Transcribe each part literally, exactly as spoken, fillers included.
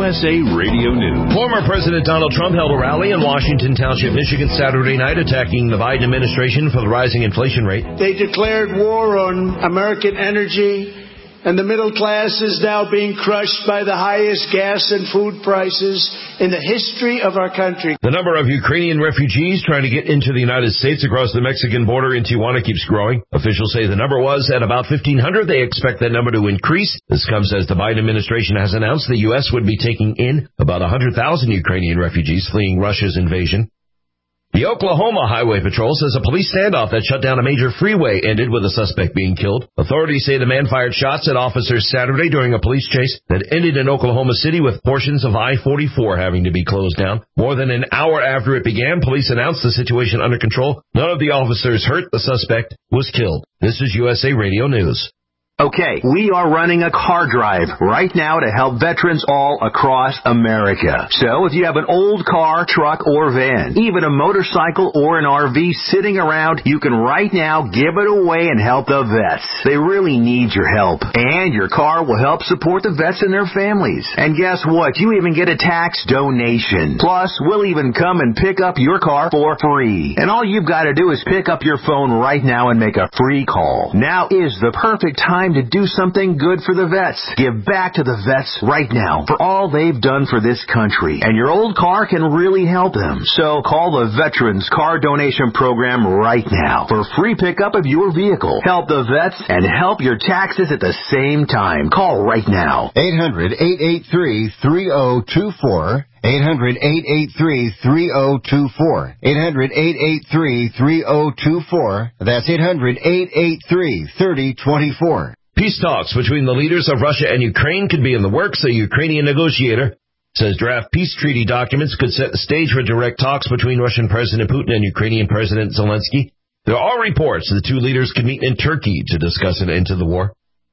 S A Radio News. Former President Donald Trump held a rally in Washington Township, Michigan Saturday night, attacking the Biden administration for the rising inflation rate. They declared war on American energy, and the middle class is now being crushed by the highest gas and food prices in the history of our country. The number of Ukrainian refugees trying to get into the United States across the Mexican border in Tijuana keeps growing. Officials say the number was at about fifteen hundred. They expect that number to increase. This comes as the Biden administration has announced the U S would be taking in about one hundred thousand Ukrainian refugees fleeing Russia's invasion. The Oklahoma Highway Patrol says a police standoff that shut down a major freeway ended with a suspect being killed. Authorities say the man fired shots at officers Saturday during a police chase that ended in Oklahoma City with portions of I forty-four having to be closed down. More than an hour after it began, police announced the situation under control. None of the officers hurt. The suspect was killed. This is U S A Radio News. Okay, we are running a car drive right now to help veterans all across America. So if you have an old car, truck, or van, even a motorcycle or an R V sitting around, you can right now give it away and help the vets. They really need your help. And your car will help support the vets and their families. And guess what? You even get a tax donation. Plus, we'll even come and pick up your car for free. And all you've got to do is pick up your phone right now and make a free call. Now is the perfect time to do something good for the vets. Give back to the vets right now for all they've done for this country. And your old car can really help them. So call the Veterans Car Donation Program right now for free pickup of your vehicle. Help the vets and help your taxes at the same time. Call right now. eight hundred, eight eight three, three oh two four. eight hundred, eight eight three, three oh two four. eight hundred, eight eight three, three oh two four. That's eight hundred, eight eight three, three oh two four. Peace talks between the leaders of Russia and Ukraine could be in the works. A Ukrainian negotiator says draft peace treaty documents could set the stage for direct talks between Russian President Putin and Ukrainian President Zelensky. There are reports the two leaders could meet in Turkey to discuss an end to the war.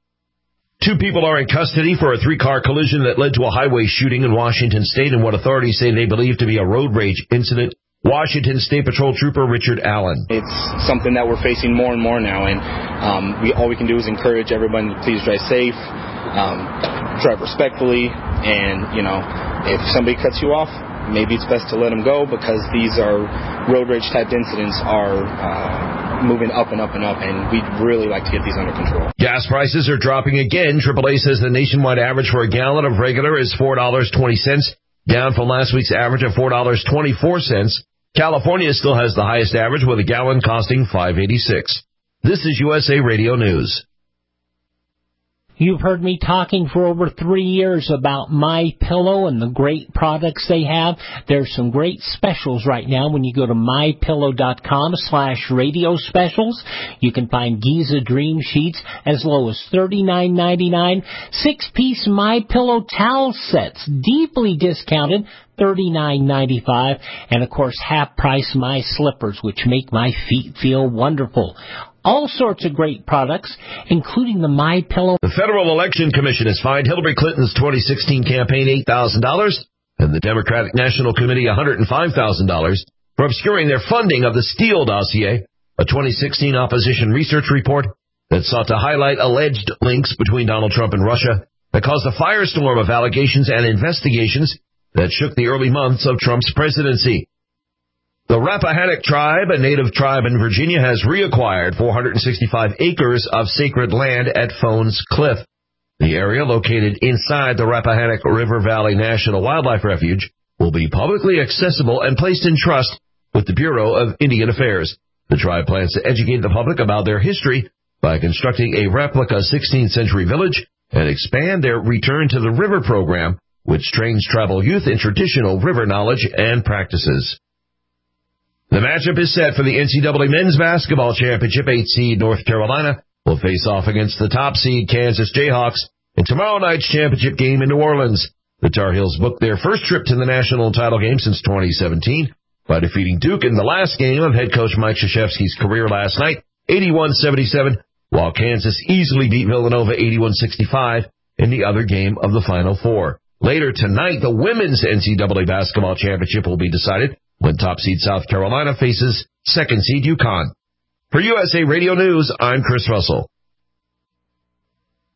Two people are in custody for a three-car collision that led to a highway shooting in Washington State in what authorities say they believe to be a road rage incident. Washington State Patrol Trooper Richard Allen. It's something that we're facing more and more now, and um, we all we can do is encourage everyone to please drive safe, um, drive respectfully, and, you know, if somebody cuts you off, maybe it's best to let them go, because these are road rage type incidents are uh, moving up and up and up, and we'd really like to get these under control. Gas prices are dropping again. triple A says the nationwide average for a gallon of regular is four dollars and twenty cents, down from last week's average of four dollars and twenty-four cents. California still has the highest average, with a gallon costing five dollars and eighty-six cents. This is U S A Radio News. You've heard me talking for over three years about MyPillow and the great products they have. There's some great specials right now when you go to MyPillow.com slash radio specials. You can find Giza Dream Sheets as low as thirty-nine ninety-nine. Six-piece MyPillow towel sets, deeply discounted, thirty-nine ninety-five. And, of course, half-price My Slippers, which make my feet feel wonderful. All sorts of great products, including the MyPillow. The Federal Election Commission has fined Hillary Clinton's twenty sixteen campaign eight thousand dollars and the Democratic National Committee one hundred five thousand dollars for obscuring their funding of the Steele dossier, a twenty sixteen opposition research report that sought to highlight alleged links between Donald Trump and Russia that caused a firestorm of allegations and investigations that shook the early months of Trump's presidency. The Rappahannock tribe, a native tribe in Virginia, has reacquired four hundred sixty-five acres of sacred land at Fones Cliff. The area, located inside the Rappahannock River Valley National Wildlife Refuge, will be publicly accessible and placed in trust with the Bureau of Indian Affairs. The tribe plans to educate the public about their history by constructing a replica sixteenth century village and expand their Return to the River program, which trains tribal youth in traditional river knowledge and practices. The matchup is set for the N C double A Men's Basketball Championship. Eight seed North Carolina will face off against the top seed Kansas Jayhawks in tomorrow night's championship game in New Orleans. The Tar Heels booked their first trip to the national title game since twenty seventeen by defeating Duke in the last game of head coach Mike Krzyzewski's career last night, eighty-one seventy-seven, while Kansas easily beat Villanova eighty-one sixty-five in the other game of the Final Four. Later tonight, the Women's N C double A Basketball Championship will be decided when top seed South Carolina faces second seed UConn. For U S A Radio News, I'm Chris Russell.